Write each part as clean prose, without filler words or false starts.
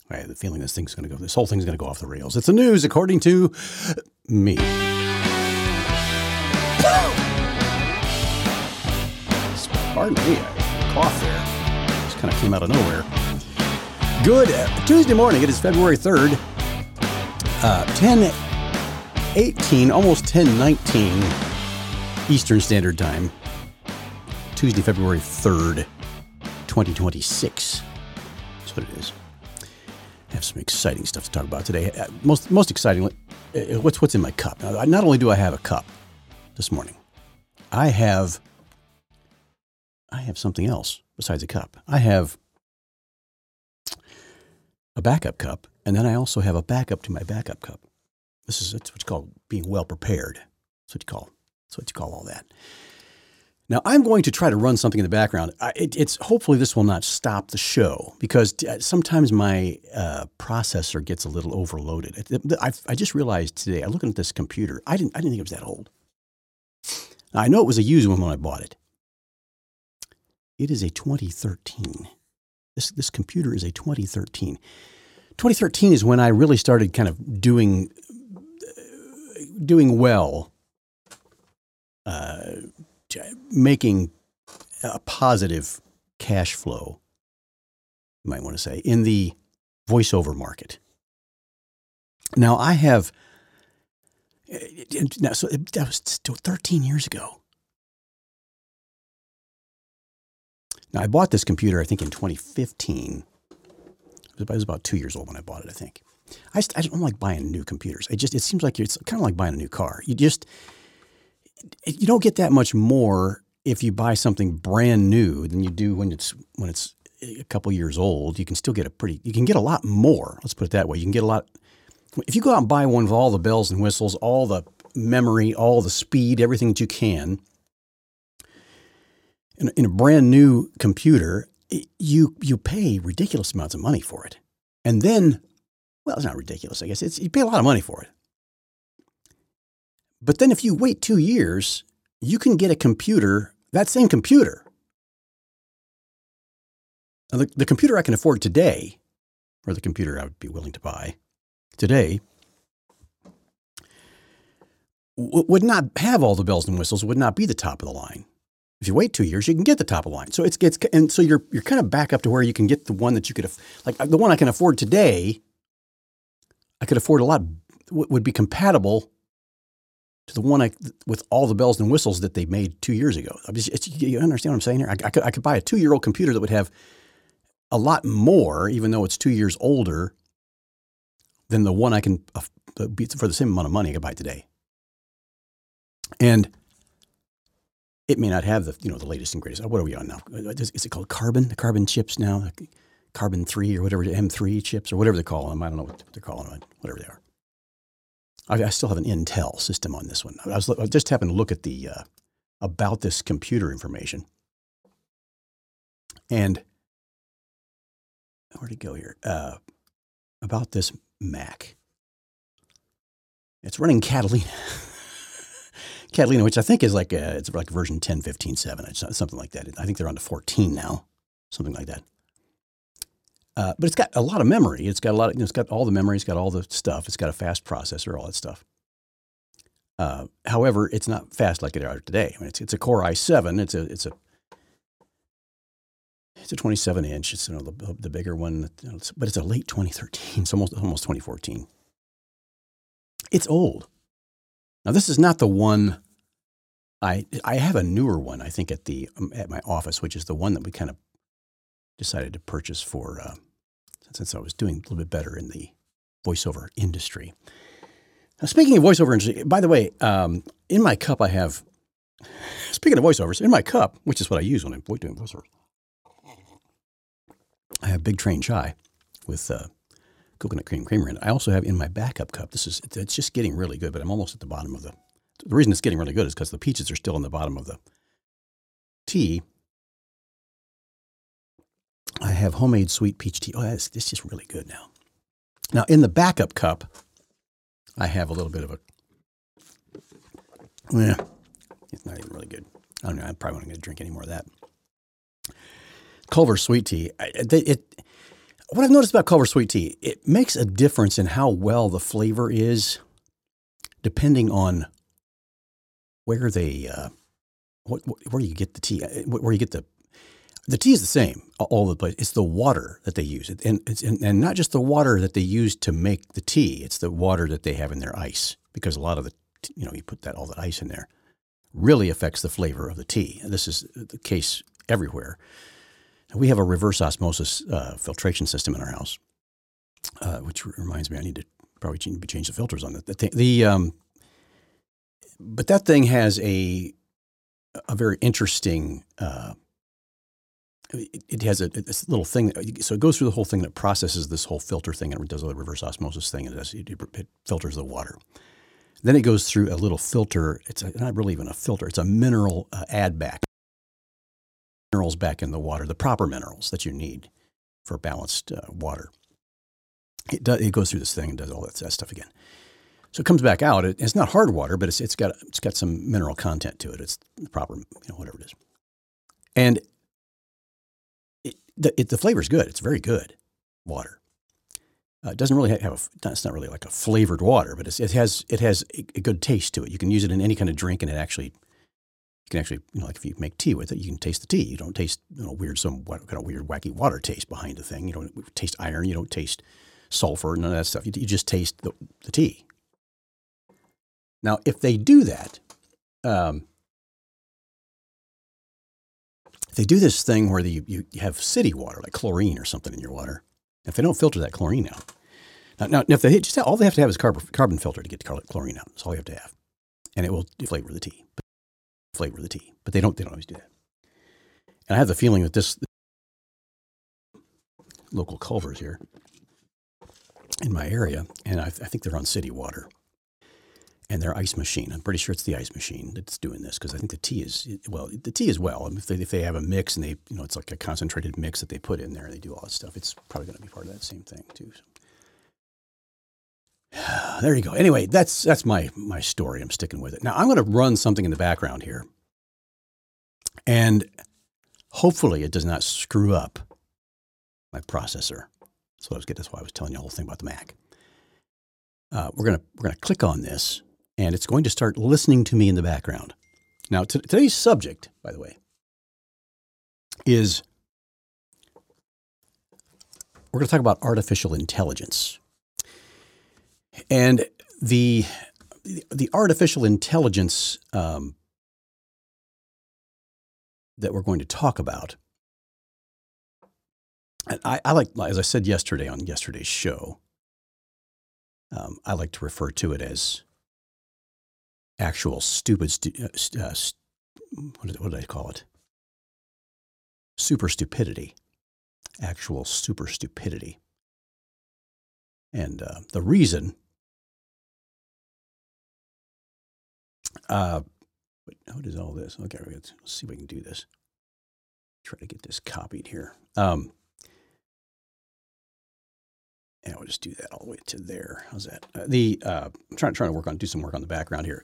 I have the feeling this whole thing's going to go off the rails. It's the news according to me. Pardon me, I coughed there. Just kind of came out of nowhere. Good Tuesday morning. It is February 3rd, 10:18, almost 10:19 Eastern Standard Time. Tuesday, February 3rd, 2026. That's what it is. I have some exciting stuff to talk about today. Most exciting, what's in my cup. Now, not only do I have a cup this morning, I have something else besides a cup. I have a backup cup, and then I also have a backup to my backup cup. That's what you call being well prepared. That's what you call all that. Now, I'm going to try to run something in the background. Hopefully this will not stop the show, because sometimes my processor gets a little overloaded. I just realized today, I'm looking at this computer, I didn't think it was that old. Now, I know it was a used one when I bought it. It is a 2013. This computer is a 2013. 2013 is when I really started kind of doing well, making a positive cash flow, you might want to say, in the voiceover market. Now, that was still 13 years ago. Now, I bought this computer, I think, in 2015. I was about 2 years old when I bought it, I think. I don't like buying new computers. It seems like it's kind of like buying a new car. You don't get that much more if you buy something brand new than you do when it's a couple years old. You can still get you can get a lot more. Let's put it that way. You can get a lot. If you go out and buy one with all the bells and whistles, all the memory, all the speed, everything that you can, in a brand new computer, you pay ridiculous amounts of money for it. And then, well, it's not ridiculous, I guess. You pay a lot of money for it. But then if you wait 2 years, you can get a computer, that same computer. Now, the computer I can afford today, or the computer I would be willing to buy today, would not have all the bells and whistles, would not be the top of the line. If you wait 2 years, you can get the top of the line. So so you're kind of back up to where you can get the one that you could, like the one I can afford today. I could afford a lot, would be compatible to the one with all the bells and whistles that they made 2 years ago. You understand what I'm saying here? I could buy a 2-year-old computer that would have a lot more, even though it's 2 years older, than the one I can, for the same amount of money I could buy today. And it may not have the latest and greatest. What are we on now? Is it called Carbon? The Carbon chips now? Carbon 3 or whatever, M3 chips or whatever they call them. I don't know what they're calling them, whatever they are. I still have an Intel system on this one. I just happened to look at the about this computer information. And where'd it go here? About this Mac. It's running Catalina. Catalina, which I think is it's like version 10.15.7, something like that. I think they're on to 14 now, something like that. But it's got a lot of memory. It's got it's got all the memory. It's got all the stuff. It's got a fast processor, all that stuff. However, it's not fast like it are today. I mean, it's a Core i7. It's a 27-inch. It's the bigger one, but it's a late 2013. It's almost 2014. It's old. Now, this is not the one. I have a newer one, I think, at my office, which is the one that we kind of decided to purchase for since I was doing a little bit better in the voiceover industry. Now, speaking of voiceover industry, by the way, in my cup I have. Speaking of voiceovers, in my cup, which is what I use when I'm doing voiceovers, I have Big Train Chai with coconut cream creamer in it. I also have in my backup cup. It's just getting really good, but I'm almost at the bottom of the reason it's getting really good is because the peaches are still in the bottom of the tea. I have homemade sweet peach tea. Oh, it's just really good now. Now, in the backup cup, I have a little bit of it's not even really good. I don't know. I probably not going to drink any more of that. Culver sweet tea. what I've noticed about Culver Sweet Tea, it makes a difference in how well the flavor is, depending on where they, where you get the tea, where you get the tea is the same all over the place. It's the water that they use, and not just the water that they use to make the tea. It's the water that they have in their ice, because a lot of the, you put all that ice in there, really affects the flavor of the tea. And this is the case everywhere. We have a reverse osmosis filtration system in our house, which reminds me I need to probably change the filters on it. But that thing has a very interesting. It has a little thing, so it goes through the whole thing that processes this whole filter thing, and it does a reverse osmosis thing, and it filters the water. Then it goes through a little filter. It's not really even a filter. It's a mineral add back. Minerals back in the water, the proper minerals that you need for balanced water. It goes through this thing and does all that stuff again. So it comes back out. It's not hard water, but it's got some mineral content to it. It's the proper, whatever it is. And the flavor's good. It's very good water. It doesn't really it's not really like a flavored water, but it has a good taste to it. You can use it in any kind of drink, and you can actually, like if you make tea with it, you can taste the tea. You don't taste, some kind of weird, wacky water taste behind the thing. You don't taste iron. You don't taste sulfur, none of that stuff. You just taste the tea. Now, if they do that, if they do this thing where you have city water, like chlorine or something in your water, if they don't filter that chlorine out, now if they all they have to have is carbon filter to get the chlorine out. That's all you have to have, and it will flavor the tea. But they don't always do that. And I have the feeling that this local Culver's here in my area, and I think they're on city water. And their ice machine, I'm pretty sure it's the ice machine that's doing this, because I think the tea is well. If they have a mix and it's like a concentrated mix that they put in there and they do all that stuff, it's probably going to be part of that same thing too. So. There you go. Anyway, that's my story. I'm sticking with it. Now I'm going to run something in the background here, and hopefully it does not screw up my processor. That's why I was telling you the whole thing about the Mac. We're gonna click on this, and it's going to start listening to me in the background. Now, today's subject, by the way, is we're going to talk about artificial intelligence. And the artificial intelligence that we're going to talk about, and I like, as I said yesterday on yesterday's show, I like to refer to it as actual stupid, what did I call it? Super stupidity. Actual super stupidity. And the reason, what is all this? Okay, let's see if we can do this. Try to get this copied here. And I'll just do that all the way to there. How's that? I'm trying to do some work on the background here.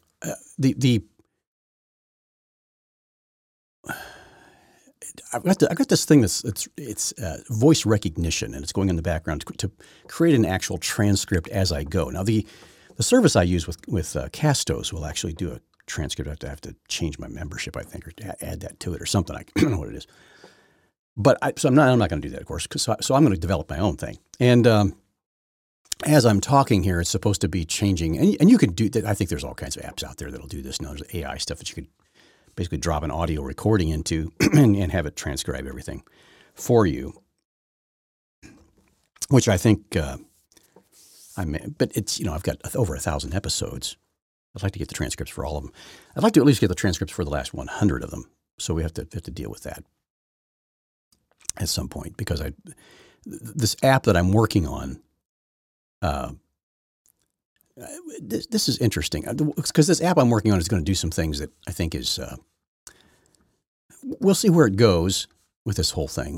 I've got this thing it's voice recognition, and it's going in the background to create an actual transcript as I go. Now the service I use with Castos will actually do a transcript. I have to change my membership, I think, or add that to it or something. I don't know what it is. But I'm not going to do that, of course. So I'm going to develop my own thing. And as I'm talking here, it's supposed to be changing, and you can do that. I think there's all kinds of apps out there that'll do this. Now there's AI stuff that you could basically drop an audio recording into and have it transcribe everything for you, which I think but it's, I've got over 1,000 episodes. I'd like to get the transcripts for all of them. I'd like to at least get the transcripts for the last 100 of them. So we have to deal with that at some point, because this app that I'm working on, this is interesting, because this app I'm working on is going to do some things that I think is, we'll see where it goes with this whole thing.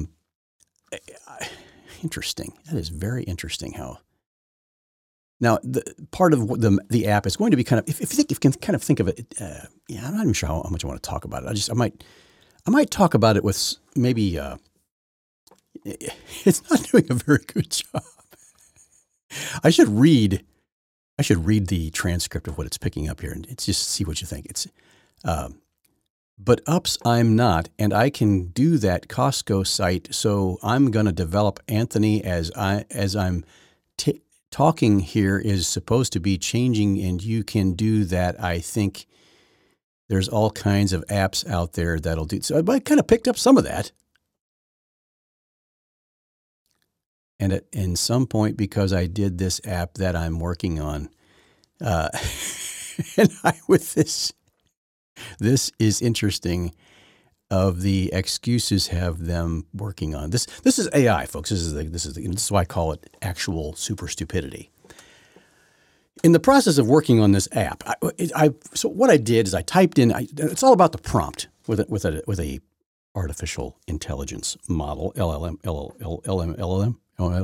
Interesting. That is very interesting how. Now, the part of the app is going to be kind of, if you can kind of think of it, I'm not even sure how much I want to talk about it. I might talk about it with maybe, it's not doing a very good job. I should read the transcript of what it's picking up here and it's just see what you think. It's, but ups, I'm not, and I can do that Costco site. So I'm going to develop Anthony as I'm talking here is supposed to be changing, and you can do that. I think there's all kinds of apps out there that'll do. So I kind of picked up some of that. And at in some point, because I did this app that I'm working on, and with this is interesting. Of the excuses have them working on this. This is AI, folks. This is why I call it actual super stupidity. In the process of working on this app, so what I did is I typed in. It's all about the prompt with a artificial intelligence model, LLM.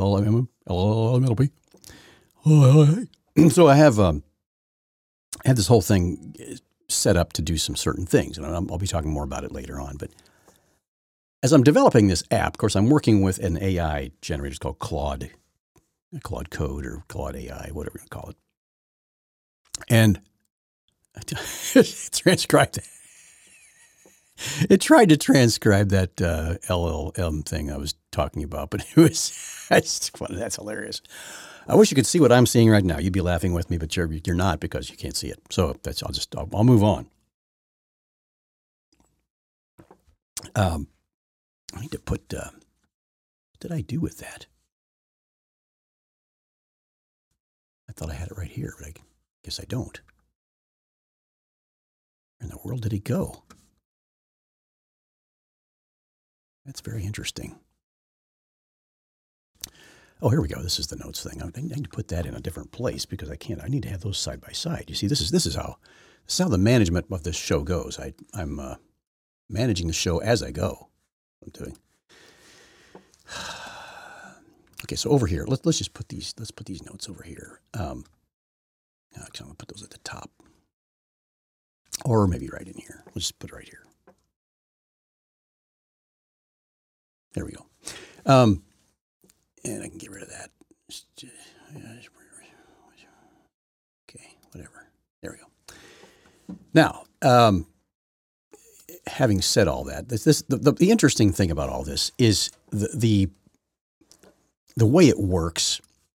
So I have had this whole thing set up to do some certain things, and I'll be talking more about it later on. But as I'm developing this app, of course, I'm working with an AI generator. It's called Claude Code or Claude AI, whatever you call it. And it transcribed. It tried to transcribe that LLM thing I was talking about, but it's funny. That's hilarious. I wish you could see what I'm seeing right now. You'd be laughing with me, but you're not because you can't see it. So I'll move on. I need to put. What did I do with that? I thought I had it right here, but I guess I don't. Where in the world did he go? That's very interesting. Oh, here we go. This is the notes thing. I need to put that in a different place because I can't. I need to have those side by side. You see, this is how the management of this show goes. I'm managing the show as I go. I'm doing. Okay, so over here, let's just put these. Let's put these notes over here. I'm gonna put those at the top, or maybe right in here. Let's just put it right here. There we go. And I can get rid of that. Okay, whatever. There we go. Now, having said all that, the interesting thing about all this is the way it works.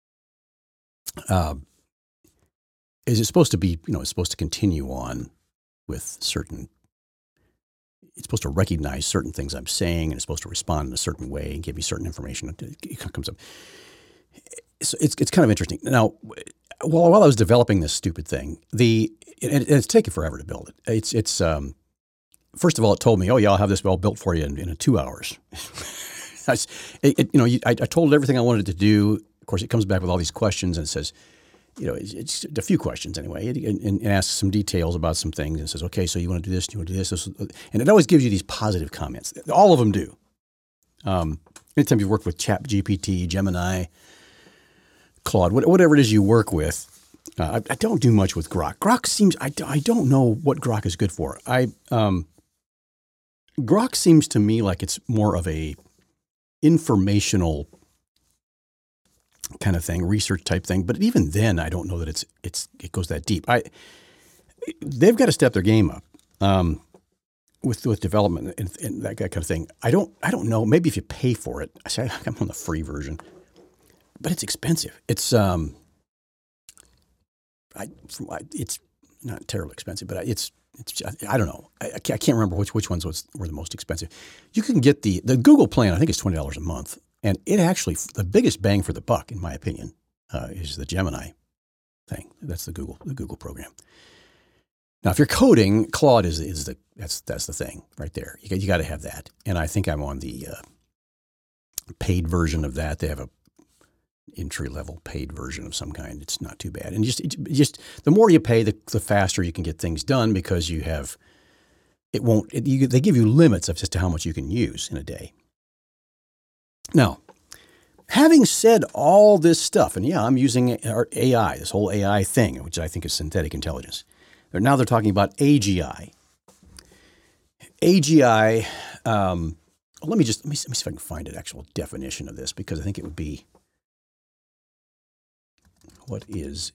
Is it's supposed to be, it's supposed to continue on with certain. It's supposed to recognize certain things I'm saying, and it's supposed to respond in a certain way and give me certain information. It comes up. So it's kind of interesting. Now, while I was developing this stupid thing, and it's taken forever to build it. It's first of all, it told me, "Oh yeah, I'll have this well built for you in 2 hours." I told it everything I wanted it to do. Of course, it comes back with all these questions and it says, it's a few questions anyway, and asks some details about some things and says, okay, so you want to do this, you want to do this, and it always gives you these positive comments. All of them do. Anytime you've worked with ChatGPT, Gemini, Claude, whatever it is you work with, I don't do much with Grok. Grok seems, I don't know what Grok is good for. Grok seems to me like it's more of a informational kind of thing, research type thing. But even then, I don't know that it goes that deep. They've got to step their game up with development and that kind of thing. I don't know. Maybe if you pay for it, I'm on the free version, but it's expensive. It's not terribly expensive, but it's I don't know. I can't remember which ones were the most expensive. You can get the Google plan. I think it's $20 a month. And it actually, the biggest bang for the buck, in my opinion, is the Gemini thing. That's the Google program. Now, if you're coding, Claude that's the thing right there. You got to have that. And I think I'm on the paid version of that. They have a entry level paid version of some kind. It's not too bad. And just the more you pay, the faster you can get things done because you have. They give you limits of just how much you can use in a day. Now, having said all this stuff, and yeah, I'm using our AI, this whole AI thing, which I think is synthetic intelligence. Now they're talking about AGI. AGI, let me see if I can find an actual definition of this, because I think it would be, what is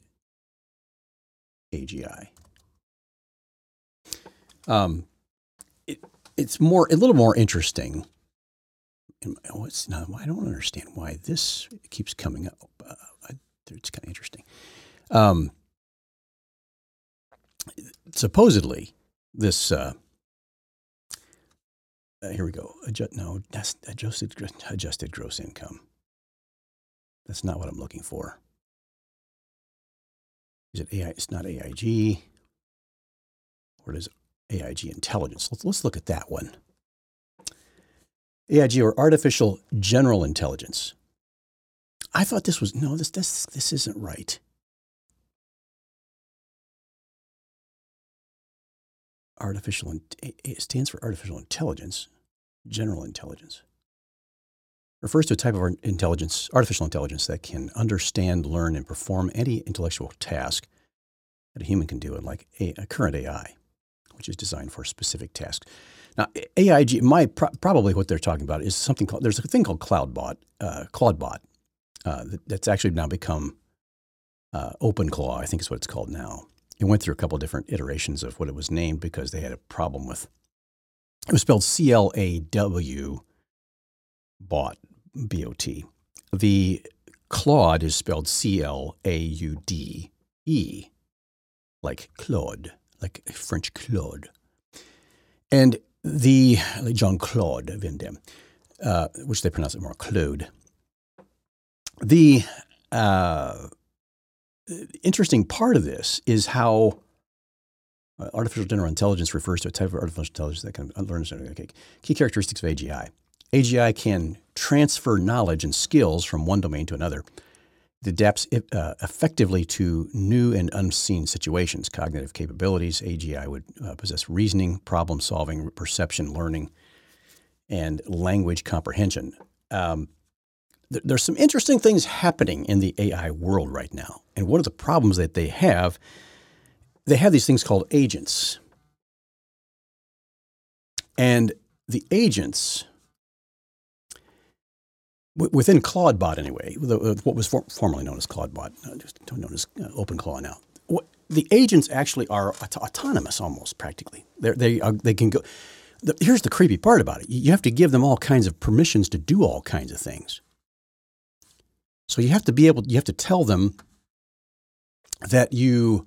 AGI? It's a little more interesting. I don't understand why this keeps coming up. It's kind of interesting. Supposedly, this here we go. That's adjusted gross income. That's not what I'm looking for. Is it AI? It's not AIG. Or is it AIG intelligence? Let's look at that one. AIG, or artificial general intelligence. I thought this was this isn't right. It stands for artificial intelligence, general intelligence. Refers to a type of artificial intelligence that can understand, learn, and perform any intellectual task that a human can do, like a current AI, which is designed for specific tasks. Now, AIG, probably what they're talking about is something called, there's a thing called Claude that's actually now become OpenClaw, I think is what it's called now. It went through a couple of different iterations of what it was named because they had a problem with, it was spelled CLAW bot, B-O-T. The Claude is spelled CLAUDE, like Claude, like French Claude. And the Jean-Claude Van Damme, which they pronounce it more Claude. The interesting part of this is how artificial general intelligence refers to a type of artificial intelligence that can learn. Okay. Key characteristics of AGI. AGI can transfer knowledge and skills from one domain to another. It adapts effectively to new and unseen situations. Cognitive capabilities. AGI would possess reasoning, problem solving, perception, learning, and language comprehension. There's some interesting things happening in the AI world right now. And one of the problems that they have these things called agents. And the agents, within ClaudeBot anyway, what was formerly known as ClaudeBot, known as OpenClaw now, the agents actually are autonomous almost, practically. They can go. Here's the creepy part about it. You have to give them all kinds of permissions to do all kinds of things. So you have to tell them that you're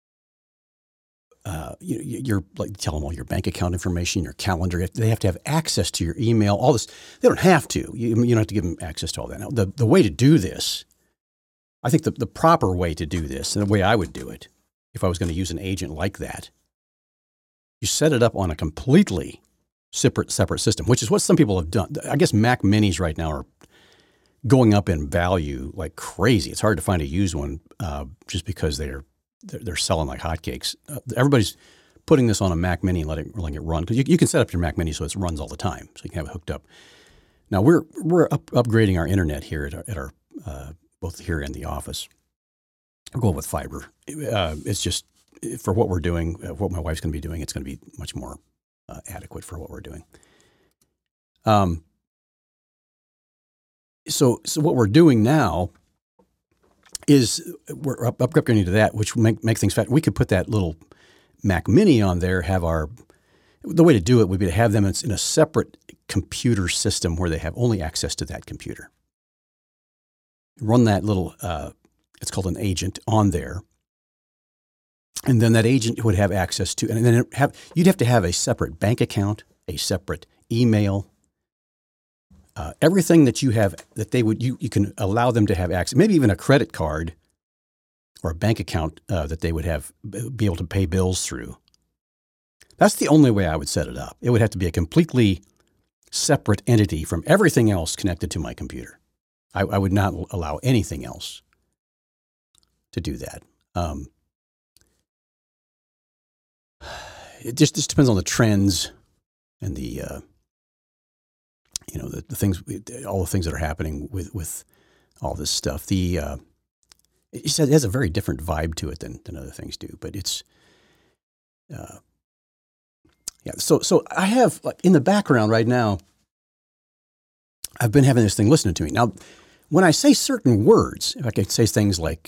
like, tell them all your bank account information, your calendar. They have to have access to your email, all this. They don't have to. You don't have to give them access to all that. Now, the way to do this, I think the proper way to do this, and the way I would do it, if I was going to use an agent like that, you set it up on a completely separate system, which is what some people have done. I guess Mac Minis right now are going up in value like crazy. It's hard to find a used one just because they're selling like hotcakes. Everybody's putting this on a Mac Mini and letting it run, because you can set up your Mac Mini so it runs all the time, so you can have it hooked up. Now we're upgrading our internet here at our both here and the office. We're going with fiber. It's just for what we're doing, what my wife's going to be doing. It's going to be much more adequate for what we're doing. So what we're doing now is we're upgrading to that, which makes things fast. We could put that little Mac Mini on there, the way to do it would be to have them in a separate computer system where they have only access to that computer. Run that little, it's called an agent, on there. And then that agent would have access to, and then you'd have to have a separate bank account, a separate email, everything that you have that you can allow them to have access, maybe even a credit card or a bank account that they would be able to pay bills through. That's the only way I would set it up. It would have to be a completely separate entity from everything else connected to my computer. I would not allow anything else to do that. It just depends on the trends and the things, all the things that are happening with all this stuff. It has a very different vibe to it than other things do, but it's, yeah. So I have, like, in the background right now, I've been having this thing listening to me. Now, when I say certain words, if I could say things like,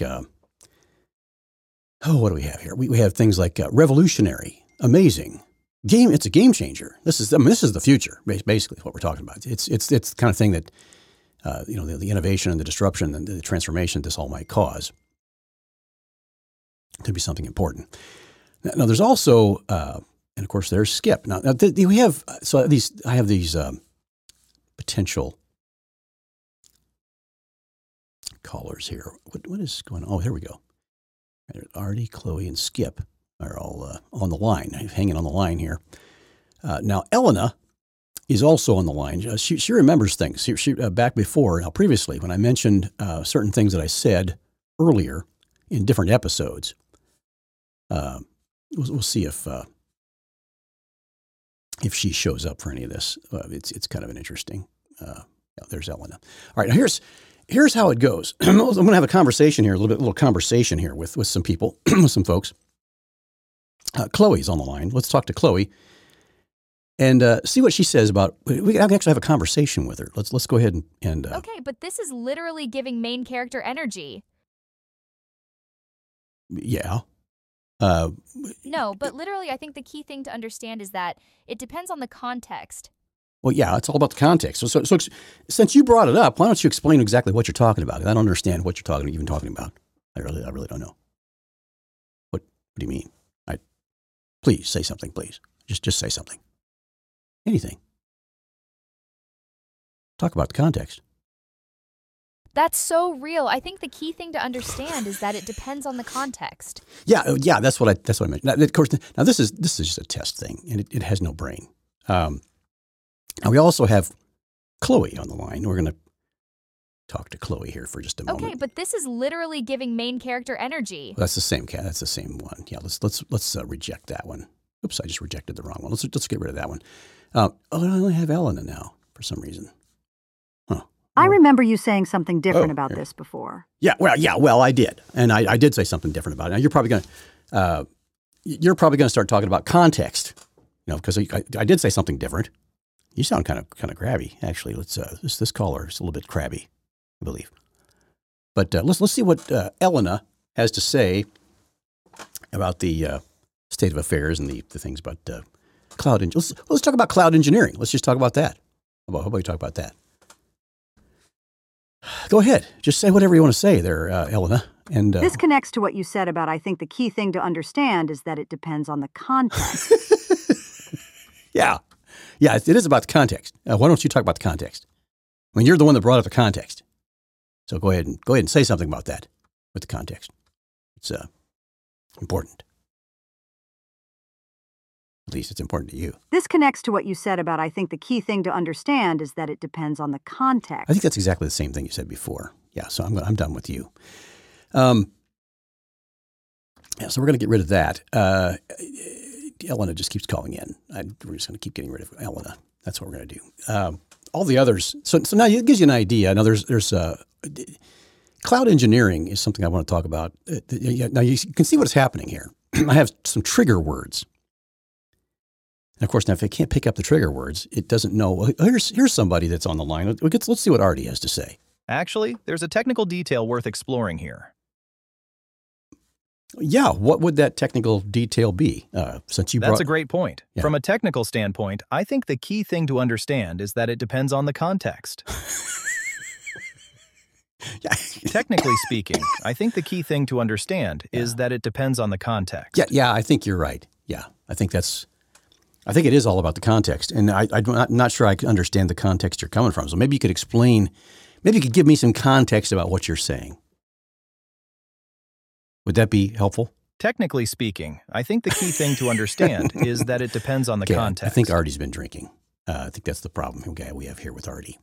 what do we have here? We have things like revolutionary, amazing, it's a game changer. This is the future, basically, is what we're talking about. It's the kind of thing that, the innovation and the disruption and the transformation this all might cause could be something important. Now there's also, and of course, there's Skip. Now we have, I have these potential callers here. What is going on? Oh, here we go. Artie, Chloe, and Skip are all on the line, hanging on the line here. Now, Elena is also on the line. She remembers things. She back before, now previously, when I mentioned certain things that I said earlier in different episodes. We'll see if she shows up for any of this. It's kind of an interesting. There's Elena. All right, now here's how it goes. I'm going to have a conversation here, a little conversation here with some people, with some folks. Chloe's on the line. Let's talk to Chloe and see what she says about. We can actually have a conversation with her. Let's go ahead and. Okay, but this is literally giving main character energy. Yeah. No, but literally, I think the key thing to understand is that it depends on the context. Well, yeah, it's all about the context. So since you brought it up, why don't you explain exactly what you're talking about? I don't understand what you're even talking about. I really don't know. What do you mean? Please say something, please. Just say something. Anything. Talk about the context. That's so real. I think the key thing to understand is that it depends on the context. Yeah, that's what I meant. Now, of course, now this is just a test thing, and it has no brain. Now we also have Chloe on the line. We're going to talk to Chloe here for just a moment. Okay, but this is literally giving main character energy. That's the same cat. That's the same one. Yeah, let's reject that one. Oops, I just rejected the wrong one. Let's get rid of that one. I only have Elena now for some reason. Huh. I remember you saying something different about this before. Yeah, well, I did, and I did say something different about it. Now you're probably going to start talking about context, because I did say something different. You sound kind of crabby, actually. Let's this caller is a little bit crabby, I believe. But let's see what Elena has to say about the state of affairs and the things about cloud engineering. Let's talk about cloud engineering. Let's just talk about that. How about you talk about that? Go ahead. Just say whatever you want to say there, Elena. And this connects to what you said about, I think the key thing to understand is that it depends on the context. Yeah, it is about the context. Why don't you talk about the context? I mean, you're the one that brought up the context. So go ahead and say something about that with the context. It's important. At least it's important to you. This connects to what you said about, I think the key thing to understand is that it depends on the context. I think that's exactly the same thing you said before. Yeah, so I'm done with you. So we're going to get rid of that. Elena just keeps calling in. We're just going to keep getting rid of Elena. That's what we're going to do. All the others. So now it gives you an idea. Now there's cloud engineering is something I want to talk about. Now you can see what's happening here. I have some trigger words. And of course, now if it can't pick up the trigger words, it doesn't know. Well, here's somebody that's on the line. Let's see what Artie has to say. Actually, there's a technical detail worth exploring here. Yeah, what would that technical detail be? Since you That's a great point. Yeah. From a technical standpoint, I think the key thing to understand is that it depends on the context. Technically speaking, I think the key thing to understand is that it depends on the context. Yeah, I think you're right. Yeah, I think it is all about the context, and I'm not sure I can understand the context you're coming from. So maybe you could explain. Maybe you could give me some context about what you're saying. Would that be helpful? Technically speaking, I think the key thing to understand is that it depends on the context. I think Artie's been drinking. I think that's the problem we have here with Artie.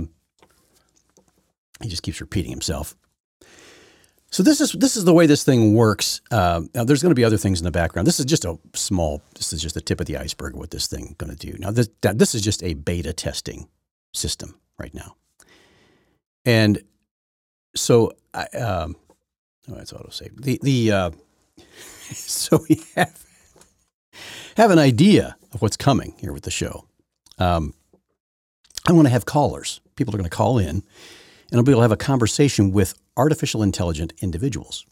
He just keeps repeating himself. So this is the way this thing works. Now there's going to be other things in the background. This is just the tip of the iceberg of what this thing is going to do. Now this is just a beta testing system right now. And so that's autosave. So we have an idea of what's coming here with the show. I want to have callers. People are going to call in and they'll be able to have a conversation with artificial intelligent individuals.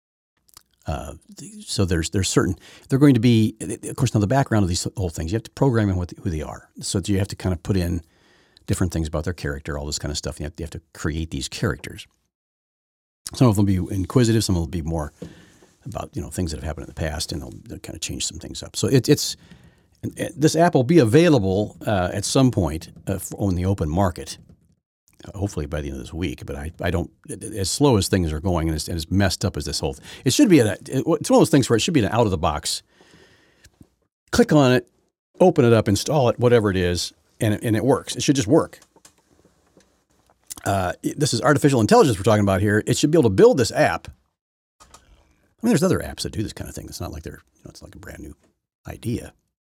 So there's certain, they're going to be, of course, now the background of these whole things, you have to program in who they are. So you have to kind of put in different things about their character, all this kind of stuff. You have to create these characters. Some of them will be inquisitive, some will be more about, things that have happened in the past, and they'll kind of change some things up. So this app will be available at some point on the open market. Hopefully by the end of this week, but I don't. As slow as things are going, and as messed up as this whole, it should be. It's one of those things where it should be an out of the box. Click on it, open it up, install it, whatever it is, and it works. It should just work. This is artificial intelligence we're talking about here. It should be able to build this app. I mean, there's other apps that do this kind of thing. It's not like it's like a brand new idea,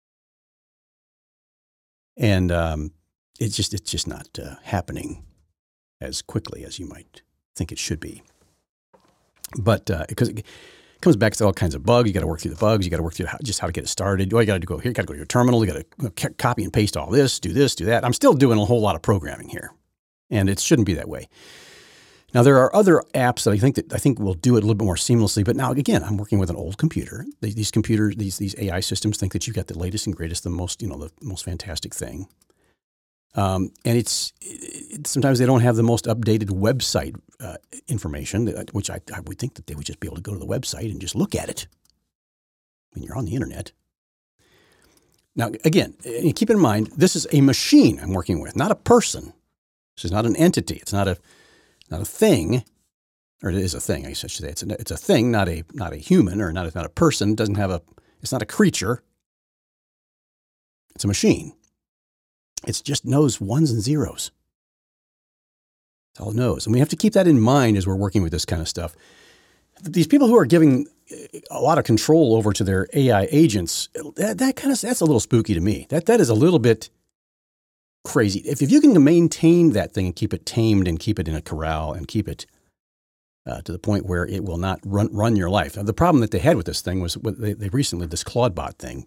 and it's just not happening as quickly as you might think it should be. But because it comes back to all kinds of bugs, you got to work through the bugs. You got to work through how to get it started. You got to go here. You got to go to your terminal. You got to copy and paste all this, do that. I'm still doing a whole lot of programming here, and it shouldn't be that way. Now there are other apps that I think will do it a little bit more seamlessly. But now again, I'm working with an old computer. These computers, these AI systems think that you've got the latest and greatest, the most fantastic thing. And it's sometimes they don't have the most updated website information, which I would think that they would just be able to go to the website and just look at it when you're on the internet. Now, again, keep in mind, this is a machine I'm working with, not a person. This is not an entity. It's not a thing, or it is a thing, I should say. It's a thing, not a human, or not a person. It doesn't have it's not a creature. It's a machine. It just knows ones and zeros. That's all it knows. And we have to keep that in mind as we're working with this kind of stuff. These people who are giving a lot of control over to their AI agents, that's a little spooky to me. That is a little bit crazy. If you can maintain that thing and keep it tamed and keep it in a corral and keep it to the point where it will not run your life. Now, the problem that they had with this thing was they recently, this Claudebot thing.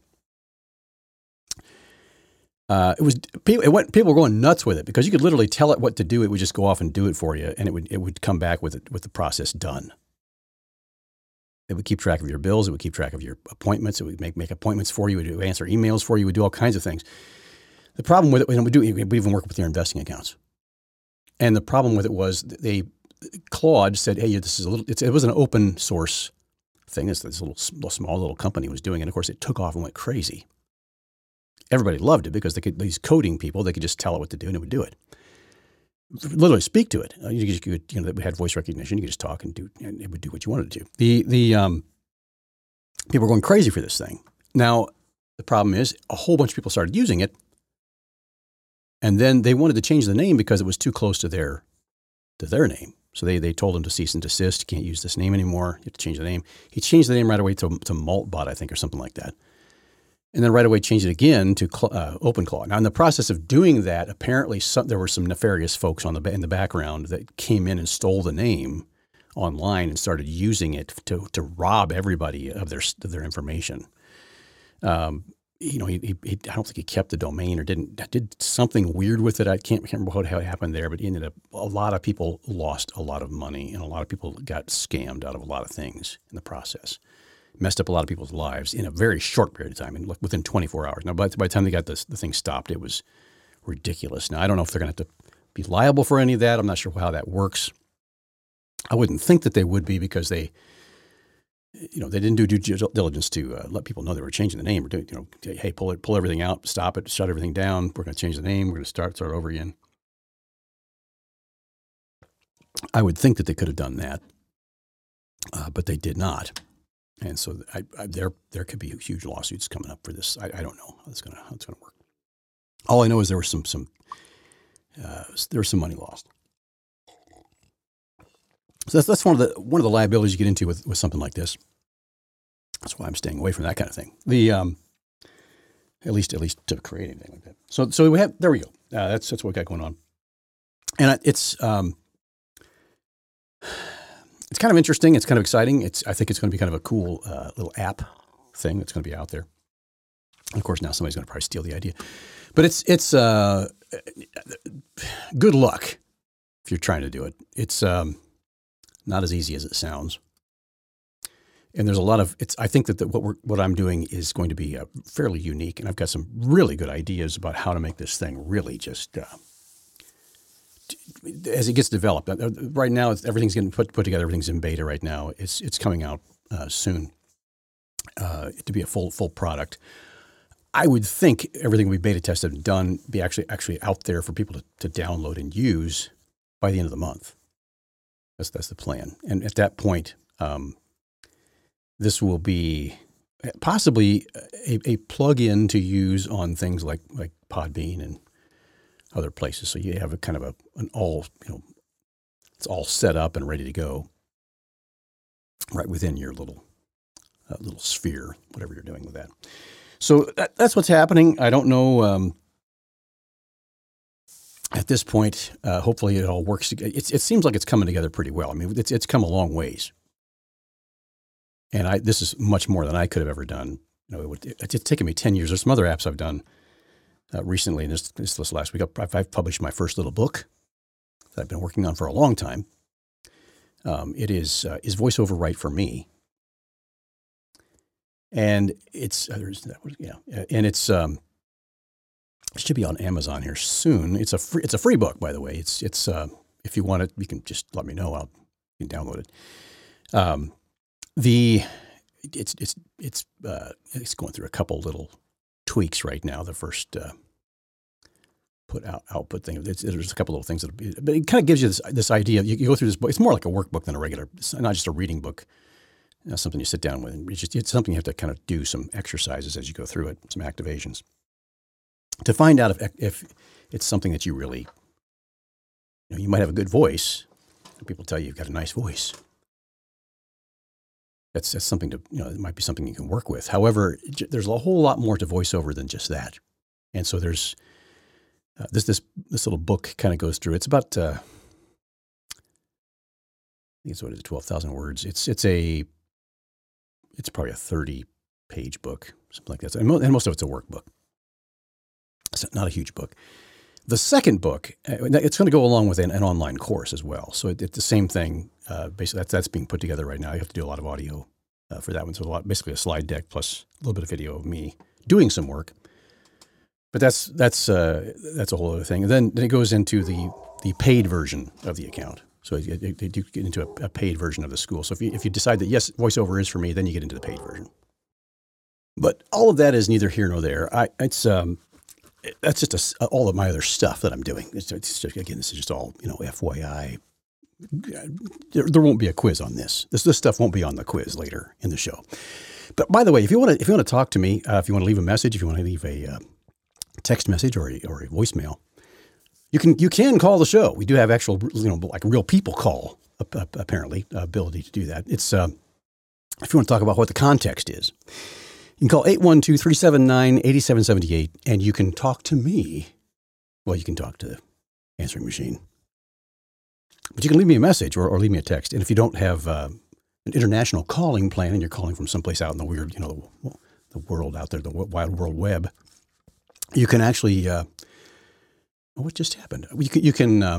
People were going nuts with it because you could literally tell it what to do. It would just go off and do it for you, and it would come back with the process done. It would keep track of your bills. It would keep track of your appointments. It would make appointments for you. It would answer emails for you. It would do all kinds of things. The problem with it, we even work with your investing accounts. And the problem with it was Claude said, hey, this is it was an open source thing. This small little company was doing it. And of course, it took off and went crazy. Everybody loved it because these coding people, they could just tell it what to do and it would do it. Literally speak to it. We had voice recognition. You could just talk and it would do what you wanted to do. The people were going crazy for this thing. Now, the problem is a whole bunch of people started using it, and then they wanted to change the name because it was too close to their name. So they told him to cease and desist. You can't use this name anymore. You have to change the name. He changed the name right away to Maltbot, I think, or something like that. And then right away changed it again to OpenClaw. Now, in the process of doing that, apparently there were some nefarious folks in the background that came in and stole the name online and started using it to rob everybody of their information. I don't think he kept the domain or did something weird with it. I can't remember how it happened there, but he ended up, a lot of people lost a lot of money and a lot of people got scammed out of a lot of things in the process. Messed up a lot of people's lives in a very short period of time, and within 24 hours. Now, by the time they got the thing stopped, it was ridiculous. Now, I don't know if they're going to have to be liable for any of that. I'm not sure how that works. I wouldn't think that they would be because they didn't do due diligence to let people know they were changing the name or hey, pull everything out, stop it, shut everything down. We're going to change the name. We're going to start over again. I would think that they could have done that, but they did not. And so there could be huge lawsuits coming up for this. I don't know how it's going to work. All I know is there was some money lost. So that's one of the liabilities you get into with something like this. That's why I'm staying away from that kind of thing. At least to create anything like that. So there we go. That's what we got going on, and it's kind of interesting. It's kind of exciting. I think it's going to be kind of a cool little app thing that's going to be out there. Of course, now somebody's going to probably steal the idea, but it's good luck if you're trying to do it. It's not as easy as it sounds, and there's a lot of it's. I think that what I'm doing is going to be fairly unique, and I've got some really good ideas about how to make this thing really just as it gets developed. Right now, everything's getting put together. Everything's in beta right now. It's coming out soon to be a full product. I would think everything we beta tested and done be actually out there for people to download and use by the end of the month. That's the plan. And at that point, this will be possibly a plug-in to use on things like Podbean and other places. So you have a kind of an all, it's all set up and ready to go right within your little sphere, whatever you're doing with that. So that's what's happening. I don't know. At this point, hopefully it all works. It seems like it's coming together pretty well. I mean, it's come a long ways, and this is much more than I could have ever done. It's taken me 10 years. There's some other apps I've done recently. And this last week, I've published my first little book that I've been working on for a long time. It is VoiceOver right for me. And it's and it's it should be on Amazon here soon. It's a free book, by the way. It's if you want it, you can just let me know. You can download it. It's going through a couple little tweaks right now. The first output thing. There's a couple little things but it kind of gives you this idea. You go through this book. It's more like a workbook than it's not just a reading book. Something you sit down with. It's something you have to kind of do some exercises as you go through it, some activations, to find out if it's something that you really, you might have a good voice. People tell you you've got a nice voice. That's something it might be something you can work with. However, there's a whole lot more to voiceover than just that. And so there's this little book kind of goes through. It's about, I think it's 12,000 words. It's probably a 30-page book, something like that. And most of it's a workbook. It's not a huge book. The second book, it's going to go along with an online course as well. So it's the same thing. Basically, that's being put together right now. You have to do a lot of audio for that one. So basically a slide deck plus a little bit of video of me doing some work. But that's a whole other thing. And then it goes into the paid version of the account. So you do get into a paid version of the school. So if you decide that, yes, VoiceOver is for me, then you get into the paid version. But all of that is neither here nor there. That's just all of my other stuff that I'm doing. It's just, again, this is just all, FYI. There won't be a quiz on this. This stuff won't be on the quiz later in the show. But by the way, if you want to talk to me, if you want to leave a message, if you want to leave a text message or a voicemail, You can call the show. We do have actual, like real people call, apparently, ability to do that. It's, if you want to talk about what the context is, you can call 812-379-8778, and you can talk to me. Well, you can talk to the answering machine. But you can leave me a message or leave me a text. And if you don't have an international calling plan and you're calling from someplace out in the weird, the world out there, the wide world web, you can actually... what just happened? You can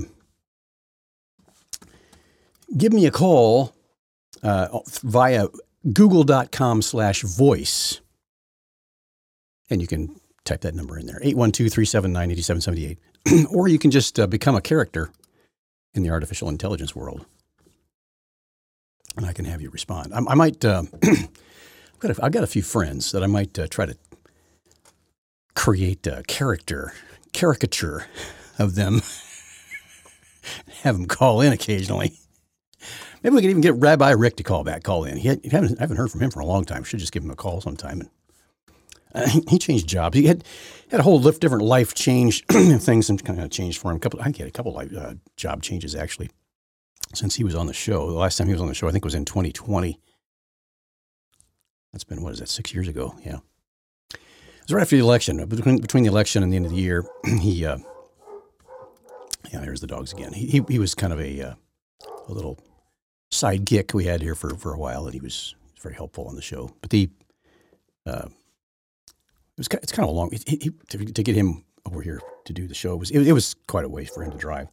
give me a call via google.com/voice. And you can type that number in there, 812-379-8778. Or you can just become a character in the artificial intelligence world. And I can have you respond. I might, I've got a few friends that I might try to create a caricature of them, have them call in occasionally. Maybe we could even get Rabbi Rick to call in. I haven't heard from him for a long time. Should just give him a call sometime. And he changed jobs. He had a whole different life change things and kind of changed for him. I think he had a couple job changes actually since he was on the show. The last time he was on the show, I think, was in 2020. That's been 6 years ago? Yeah. It was right after the election. Between the election and the end of the year, he, here's the dogs again. He was kind of a little sidekick we had here for a while, and he was very helpful on the show. But it's kind of a long. To get him over here to do the show it was quite a ways for him to drive.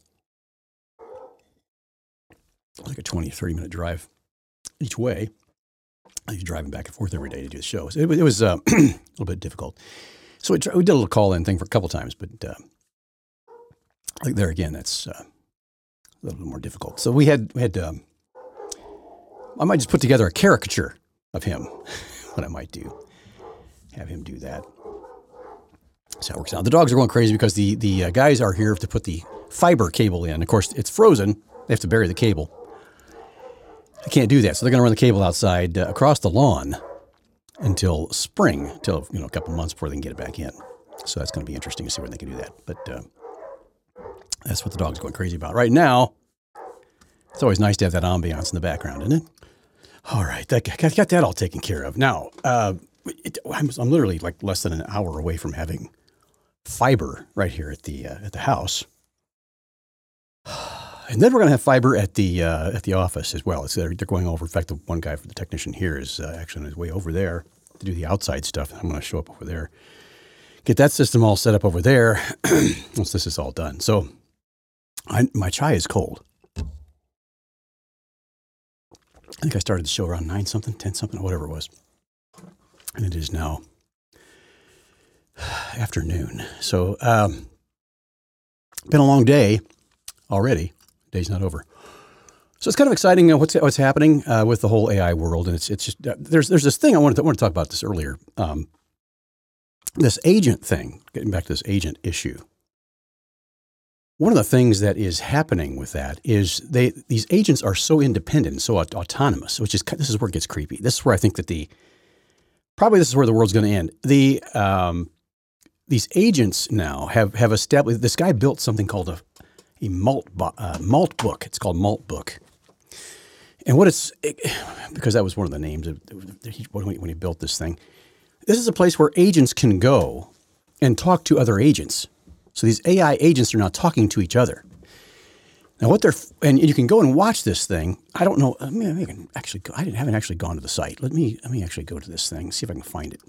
Like a 20, 30-minute drive each way. He's driving back and forth every day to do the show. So it was a little bit difficult. So we did a little call-in thing for a couple times, but like there again, that's a little bit more difficult. So we had I might just put together a caricature of him. What I might do, have him do that. That's how it works out. The dogs are going crazy because the guys are here to put the fiber cable in. Of course, it's frozen. They have to bury the cable. They can't do that, so they're going to run the cable outside across the lawn until spring, until a couple months before they can get it back in. So that's going to be interesting to see when they can do that. But that's what the dog's going crazy about right now. It's always nice to have that ambiance in the background, isn't it? All right, got that all taken care of. Now, I'm literally like less than an hour away from having fiber right here at the house. And then we're going to have fiber at the office as well. They're going over. In fact, the one guy for the technician here is actually on his way over there to do the outside stuff. I'm going to show up over there, get that system all set up over there once this is all done. So my chai is cold. I think I started the show around 9 something, 10 something, whatever it was. And it is now afternoon. So been a long day already. Day's not over. So it's kind of exciting what's happening with the whole AI world. And it's just, there's this thing I wanted to talk about this earlier. This agent thing, getting back to this agent issue. One of the things that is happening with that is these agents are so independent, so autonomous, this is where it gets creepy. This is where I think that this is where the world's going to end. These agents now have established, this guy built something called a malt book. It's called Malt Book. And because that was one of the names when he built this thing. This is a place where agents can go and talk to other agents. So these AI agents are now talking to each other. Now and you can go and watch this thing. I don't know. I haven't actually gone to the site. Let me actually go to this thing, see if I can find it.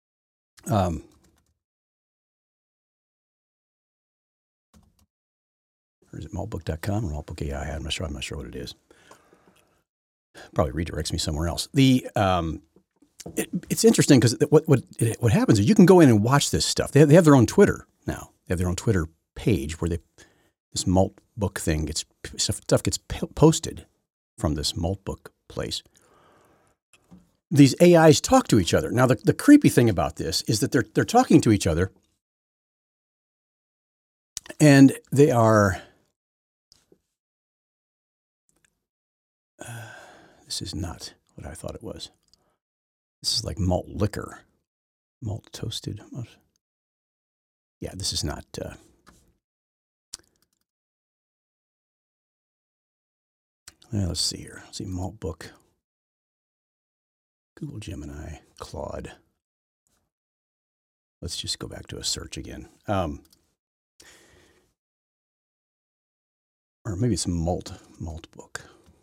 Or is it maltbook.com or maltbook AI? I'm not sure what it is. Probably redirects me somewhere else. It's interesting because what happens is you can go in and watch this stuff. They have their own Twitter now. They have their own Twitter page where this Malt Book thing stuff gets posted from this Malt Book place. These AIs talk to each other. Now the creepy thing about this is that they're talking to each other, and they are. This is not what I thought it was. This is like malt liquor, malt toasted. Yeah, this is not. Let's see here. Let's see, Malt Book, Google Gemini, Claude. Let's just go back to a search again. Or maybe it's Malt Book.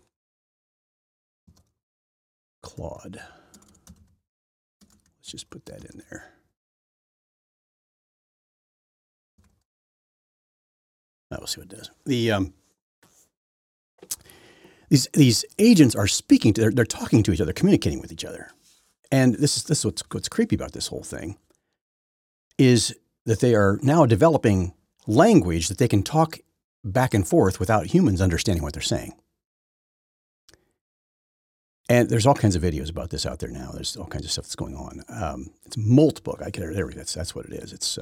Claude. Let's just put that in there. Now we'll see what it does. These agents are speaking to, they're talking to each other, communicating with each other. And this is what's creepy about this whole thing is that they are now developing language that they can talk back and forth without humans understanding what they're saying. And there's all kinds of videos about this out there now. There's all kinds of stuff that's going on. It's Malt Book. That's what it is. It's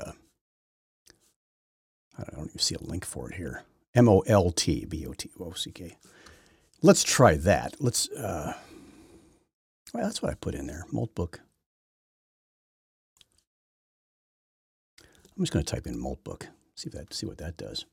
I don't even see a link for it here. MOLTBOTOCK. Let's try that. Well, that's what I put in there. Malt Book. I'm just going to type in Malt Book. See what that does.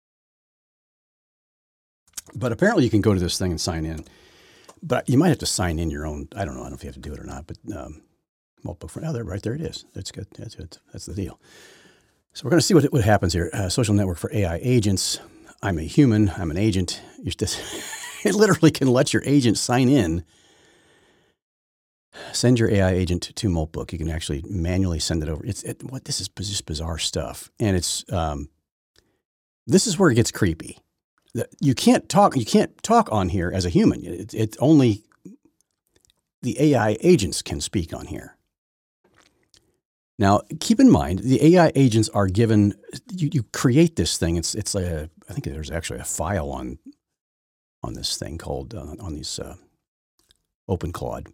But apparently you can go to this thing and sign in. But you might have to sign in your own. I don't know if you have to do it or not. But Malt Book right there it is. That's good. That's the deal. So we're going to see what happens here. Social network for AI agents. I'm a human. I'm an agent. It literally can let your agent sign in Send your AI agent to Moltbook. You can actually manually send it over. This is just bizarre stuff, and this is where it gets creepy. You can't talk on here as a human. It's only the AI agents can speak on here. Now, keep in mind, the AI agents are given. You create this thing. It's like I think there's actually a file on this thing called on these OpenClaw.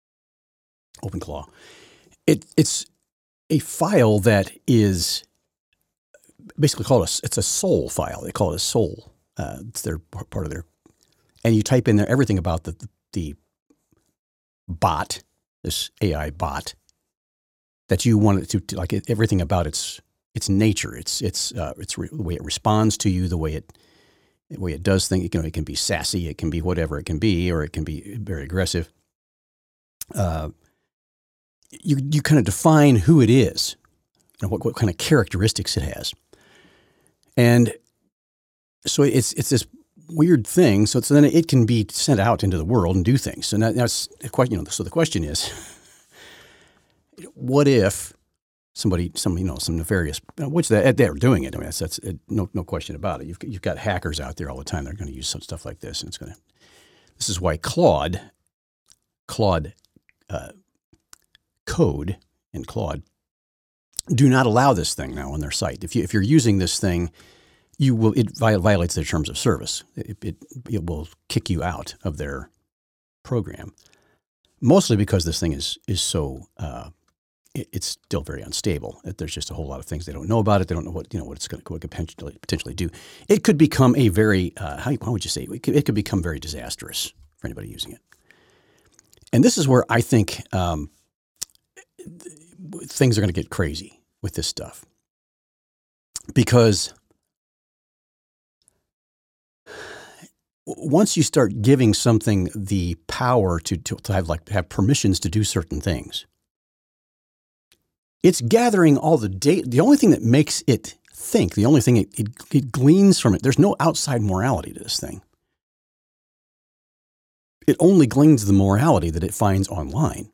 It's a file that is basically it's a soul file. They call it a soul. It's their part of their, and you type in there everything about the bot, this AI bot, that you want it to like everything about its nature, the way it responds to you, the way it does things. It can be sassy, it can be whatever it can be, or it can be very aggressive. You kind of define who it is and what kind of characteristics it has. And so it's this weird thing. So then it can be sent out into the world and do things. So that's the question. So the question is, what if some nefarious, which they're doing it. I mean, that's no question about it. You've got hackers out there all the time. They're going to use some stuff like this, and this is why Claude Code and Claude do not allow this thing now on their site. If you're using this thing, it violates their terms of service. It will kick you out of their program, mostly because this thing is so it's still very unstable. There's just a whole lot of things they don't know about it. They don't know what it's going to potentially do. It could become a very how would you say it could become very disastrous for anybody using it. And this is where I think things are going to get crazy with this stuff, because once you start giving something the power to have permissions to do certain things, it's gathering all the data. The only thing that makes it think, the only thing it gleans from it, there's no outside morality to this thing. It only gleans the morality that it finds online.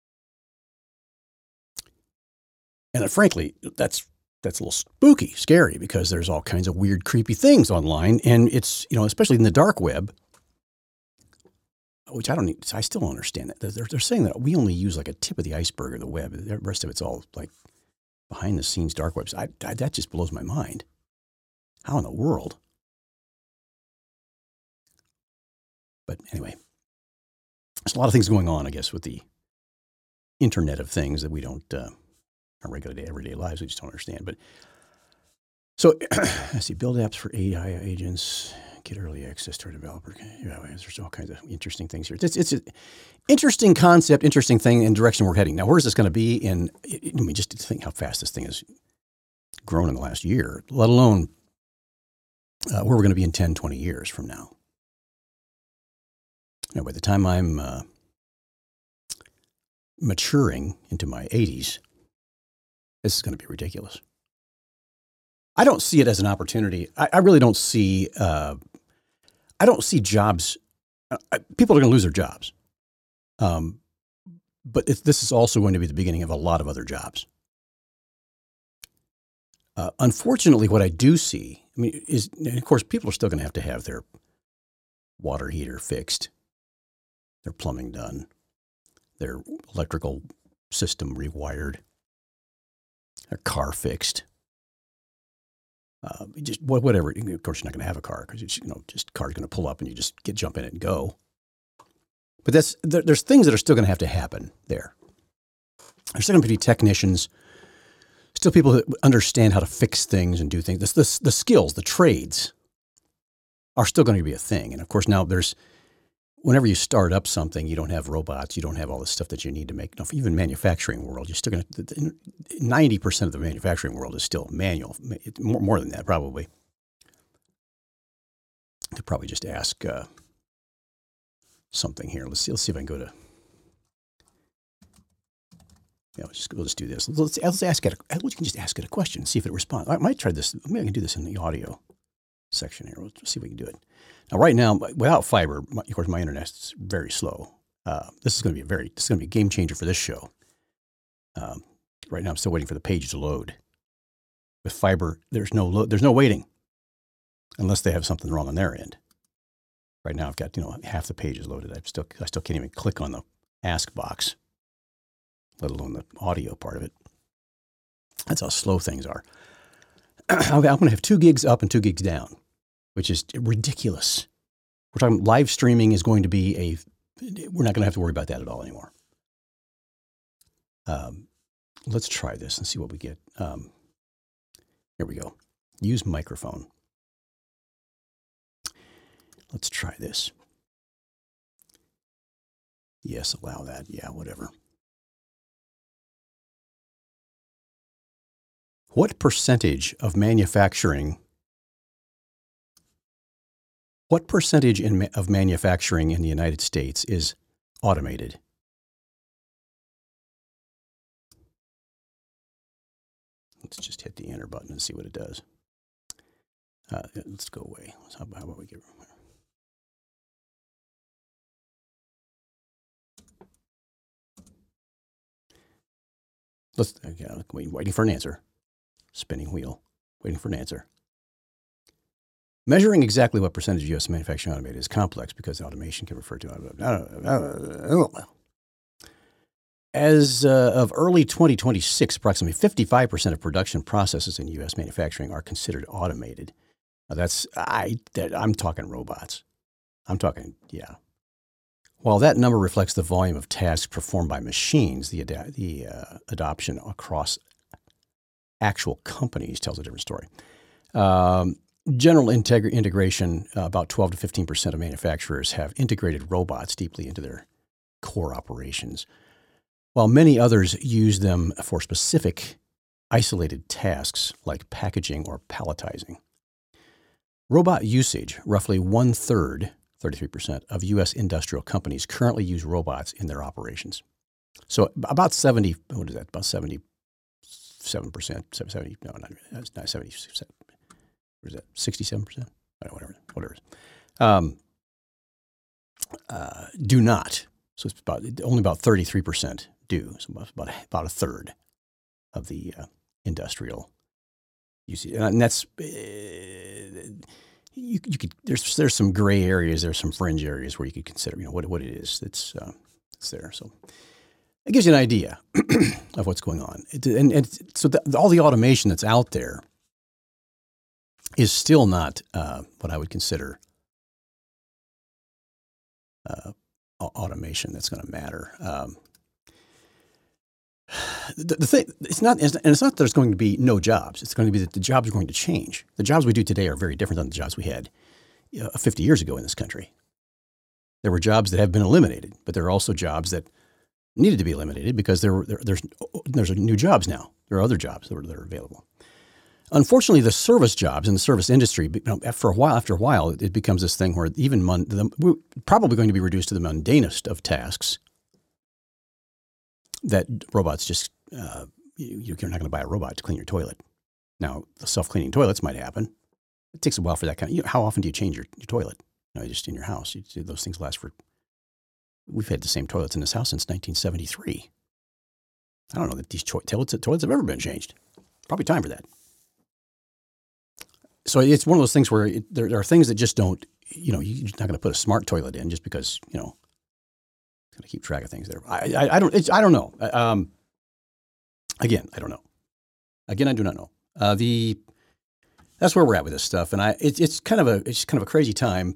And frankly, that's a little spooky, scary, because there's all kinds of weird, creepy things online. And it's, especially in the dark web, which I still don't understand that. They're saying that we only use like a tip of the iceberg of the web. The rest of it's all like behind the scenes dark webs. That just blows my mind. How in the world? But anyway, there's a lot of things going on, I guess, with the Internet of Things that we don't, our regular everyday lives, we just don't understand. But so let's see, build apps for AI agents, get early access to our developer. Yeah, there's all kinds of interesting things here. It's an interesting concept, interesting thing, and direction we're heading. Now, where's this going to be just to think how fast this thing has grown in the last year, let alone where we're going to be in 10, 20 years from now. By the time I'm maturing into my 80s, this is going to be ridiculous. I don't see it as an opportunity. I really don't see. I don't see jobs. People are going to lose their jobs, but this is also going to be the beginning of a lot of other jobs. Unfortunately, what I do see, is, and of course, people are still going to have their water heater fixed, their plumbing done, their electrical system rewired, their car fixed. Just whatever. Of course, you're not going to have a car because just car's going to pull up and you just jump in it and go. But there's things that are still going to have to happen there. There's still going to be technicians, still people that understand how to fix things and do things. The skills, the trades are still going to be a thing. And of course, now whenever you start up something, you don't have robots, you don't have all the stuff that you need to make. Even manufacturing world, you're still going to, 90% of the manufacturing world is still manual. More than that, probably. I could probably just ask something here. Let's see if I can go to. Yeah, we'll just do this. Let's ask it. We can just ask it a question, see if it responds. I might try this. Maybe I can do this in the audio section here. We'll see if we can do it. Now, right now, without fiber, of course, my internet's very slow. This is going to be a game changer for this show. Right now, I'm still waiting for the page to load. With fiber, there's no waiting, unless they have something wrong on their end. Right now, I've got half the page is loaded. I still can't even click on the ask box, let alone the audio part of it. That's how slow things are. I'm going to have 2 gigs up and 2 gigs down, which is ridiculous. We're talking live streaming is going to be we're not going to have to worry about that at all anymore. Let's try this and see what we get. Here we go. Use microphone. Let's try this. Yes, allow that. Yeah, whatever. What percentage of manufacturing of manufacturing in the United States is automated? Let's just hit the enter button and see what it does. Let's go away. How about we get... Waiting for an answer. Spinning wheel. Waiting for an answer. Measuring exactly what percentage of U.S. manufacturing automated is complex because automation can refer to... As of early 2026, approximately 55% of production processes in U.S. manufacturing are considered automated. Now I'm talking robots. Yeah. While that number reflects the volume of tasks performed by machines, the adoption across actual companies tells a different story. General integration, about 12 to 15% of manufacturers have integrated robots deeply into their core operations, while many others use them for specific isolated tasks like packaging or palletizing. Robot usage, roughly 1/3, 33% of U.S. industrial companies currently use robots in their operations. So about 70, what is that? About 77%, 70, no, that's not 77. What is that? 67%? Whatever it is. Do not. So it's only about 33% do. So about a third of the industrial usage, and that's you could. There's some gray areas. There's some fringe areas where you could consider what it is that's there. So it gives you an idea of what's going on. So all the automation that's out there is still not what I would consider automation that's going to matter. The thing, it's not that there's going to be no jobs. It's going to be that the jobs are going to change. The jobs we do today are very different than the jobs we had 50 years ago in this country. There were jobs that have been eliminated, but there are also jobs that needed to be eliminated because there's new jobs now. There are other jobs that are available. Unfortunately, the service jobs in the service industry, after a while, it becomes this thing where we're probably going to be reduced to the mundanest of tasks that robots just, you're not going to buy a robot to clean your toilet. Now, the self-cleaning toilets might happen. It takes a while for that kind of, how often do you change your toilet? Just in your house. Those things last for, we've had the same toilets in this house since 1973. I don't know that these toilets have ever been changed. Probably time for that. So it's one of those things where there are things that just don't, you're not going to put a smart toilet in just because, going to keep track of things there. I don't know. Again, I don't know. Again, I do not know. That's where we're at with this stuff. And it's kind of a crazy time.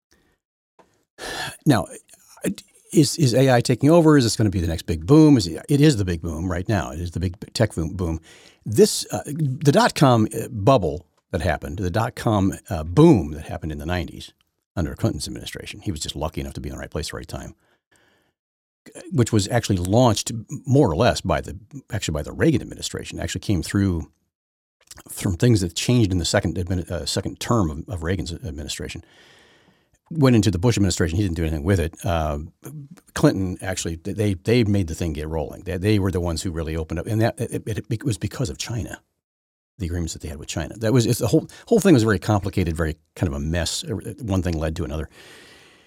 Now, is AI taking over? Is this going to be the next big boom? It is the big boom right now. It is the big tech boom. The dot-com bubble that happened, the dot-com boom that happened in the 90s under Clinton's administration. He was just lucky enough to be in the right place at the right time, which was actually launched more or less by the Reagan administration. It actually came through from things that changed in the second term of Reagan's administration. Went into the Bush administration. He didn't do anything with it. Clinton actually, they made the thing get rolling. They were the ones who really opened up, and it was because of China, the agreements that they had with China. The whole thing was very complicated, very kind of a mess. One thing led to another.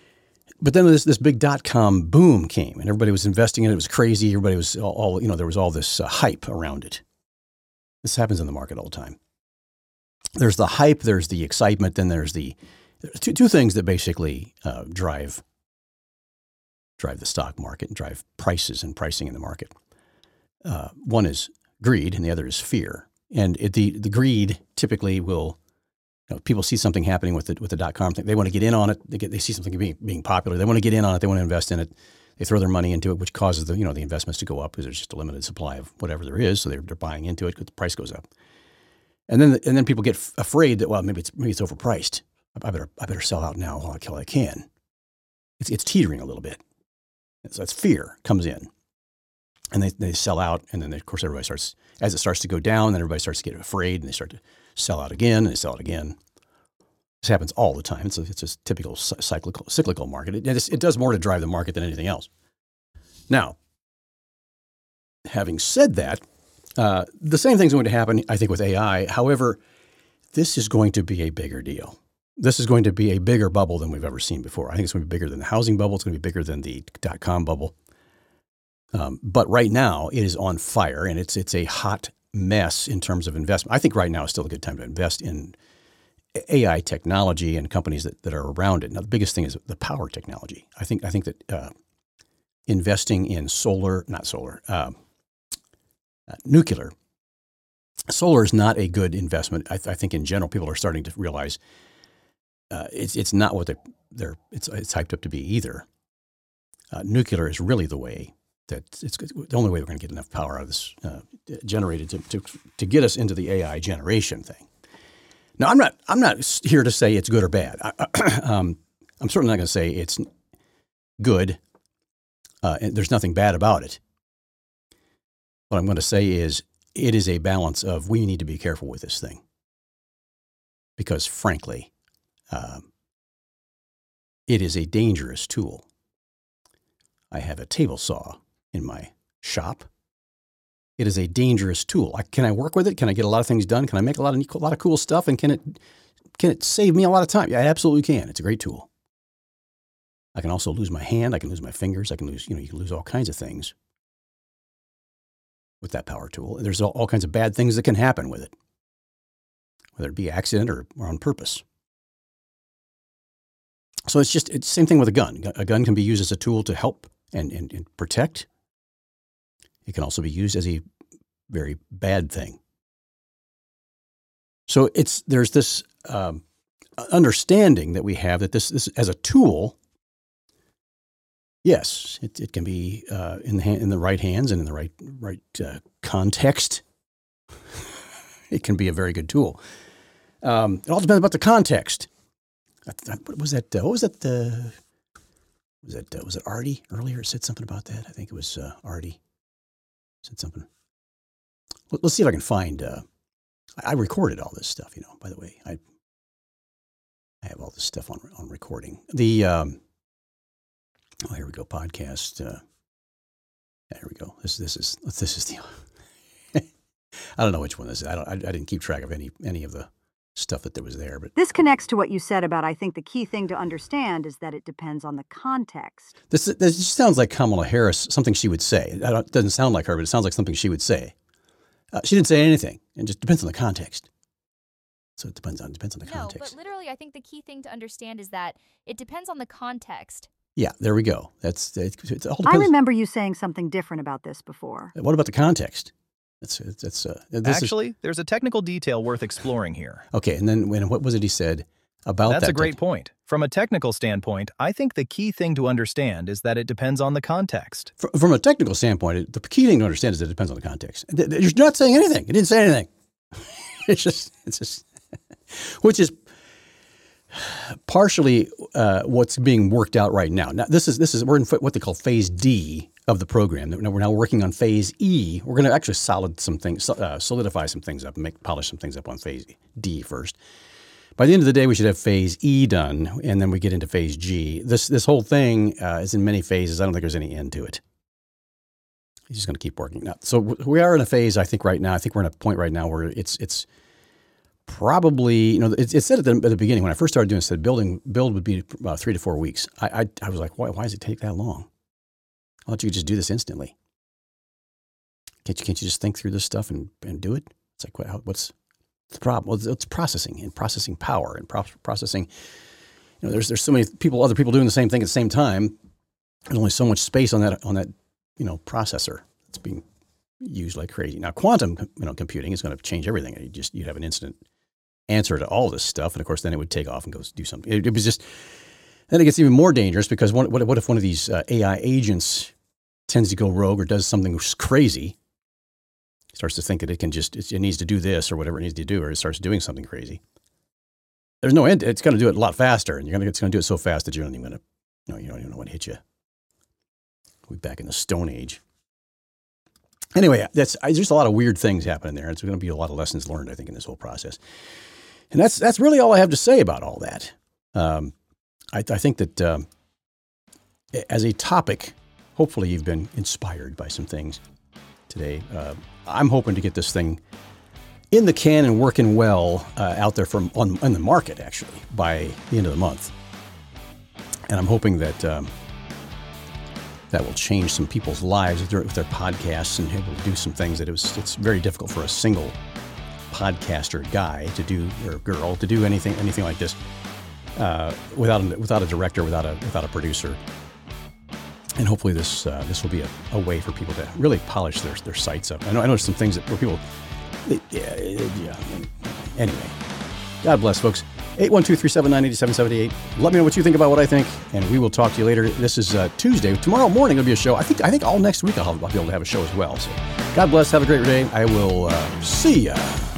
But then this big dot-com boom came, and everybody was investing in it. It was crazy. Everybody was all there was all this hype around it. This happens in the market all the time. There's the hype, there's the excitement, then there's the two things that basically drive the stock market and drive prices and pricing in the market. One is greed, and the other is fear. And the greed typically will, people see something happening with the dot-com thing. They want to get in on it. They see something being popular. They want to get in on it. They want to invest in it. They throw their money into it, which causes the investments to go up because there's just a limited supply of whatever there is. So they're buying into it because the price goes up. And then people get afraid that, well, maybe it's overpriced. I better sell out now while I can. It's teetering a little bit. So that's fear comes in. And they sell out, and then of course everybody starts, as it starts to go down, then everybody starts to get afraid, and they start to sell out again, and they sell it again. This happens all the time. It's a typical cyclical market. It does more to drive the market than anything else. Now, having said that, the same thing's going to happen, I think, with AI. However, this is going to be a bigger deal. This is going to be a bigger bubble than we've ever seen before. I think it's going to be bigger than the housing bubble. It's going to be bigger than the dot-com bubble. But right now, it is on fire, and it's a hot mess in terms of investment. I think right now is still a good time to invest in AI technology and companies that are around it. Now, the biggest thing is the power technology. I think that investing in nuclear. Solar is not a good investment. I think in general, people are starting to realize it's not what it's hyped up to be either. Nuclear is really the way it's the only way we're going to get enough power out of this generated to get us into the AI generation thing. Now, I'm not here to say it's good or bad. I'm certainly not going to say it's good. And there's nothing bad about it. What I'm going to say is it is a balance of we need to be careful with this thing. Because frankly, it is a dangerous tool. I have a table saw in my shop. It is a dangerous tool. Can I work with it? Can I get a lot of things done? Can I make a lot of cool stuff? And can it save me a lot of time? Yeah, it absolutely can. It's a great tool. I can also lose my hand. I can lose my fingers. I can lose, you can lose all kinds of things with that power tool. There's all kinds of bad things that can happen with it, whether it be accident or on purpose. So it's the same thing with a gun. A gun can be used as a tool to help and protect. It can also be used as a very bad thing. So there's this understanding that we have that this as a tool, yes, it can be in the right hands and in the right context. It can be a very good tool. It all depends about the context. What was that? Was it Artie earlier said something about that? I think it was Artie said something. Let's see if I can find. I recorded all this stuff, by the way. I have all this stuff on recording. The here we go, podcast. There we go. This is the. I don't know which one this is. I didn't keep track of any of the stuff that was there, but This connects to what you said about I think the key thing to understand is that it depends on the context. this just sounds like Kamala Harris, something she would say. It doesn't sound like her, but it sounds like something she would say. She didn't say anything. It just depends on the context. So it depends on the context. No, but literally, I think the key thing to understand is that it depends on the context. Yeah, there we go. It all depends. I remember you saying something different about this before. What about the context? Actually, there's a technical detail worth exploring here. Okay, and then what was it he said about that? That's a great point. From a technical standpoint, I think the key thing to understand is that it depends on the context. From a technical standpoint, the key thing to understand is that it depends on the context. You're not saying anything. It didn't say anything. It's just, which is partially what's being worked out right now. Now, we're in what they call phase D of the program. We're now working on phase E. We're going to actually solidify some things up and polish some things up on phase D first. By the end of the day, we should have phase E done, and then we get into phase G. This whole thing is in many phases. I don't think there's any end to it. He's just going to keep working. Now, so we are in a phase, I think, right now. I think we're in a point right now where it's probably, it said at the beginning when I first started doing it, it said build would be about 3 to 4 weeks. I was like, why does it take that long? Why don't you just do this instantly? Can't you just think through this stuff and do it? It's like, what's the problem? Well, it's processing and processing power and processing. There's so many other people doing the same thing at the same time. There's only so much space on that processor that's being used like crazy. Now, quantum computing is going to change everything. You'd have an instant answer to all this stuff, and of course, then it would take off and go do something. It was just then it gets even more dangerous because what if one of these AI agents tends to go rogue or does something crazy? Starts to think that it needs to do this or whatever it needs to do, or it starts doing something crazy. There's no end. It's going to do it a lot faster, and it's going to do it so fast that you don't even you don't even know what hit you. We're back in the Stone Age. Anyway, there's a lot of weird things happening there. It's going to be a lot of lessons learned, I think, in this whole process. And that's really all I have to say about all that. I think that as a topic, hopefully you've been inspired by some things today. I'm hoping to get this thing in the can and working well out there on the market, actually, by the end of the month. And I'm hoping that that will change some people's lives with their podcasts and able to do some things that it's very difficult for a single podcaster guy to do, or girl to do anything like this without a director, without a producer. And hopefully this will be a way for people to really polish their sites up. I know there's some things where people, anyway, God bless, folks. 812-379-8778. Let me know what you think about what I think, and we will talk to you later. This is Tuesday. Tomorrow morning will be a show. I think all next week I'll be able to have a show as well. So God bless. Have a great day. I will see ya.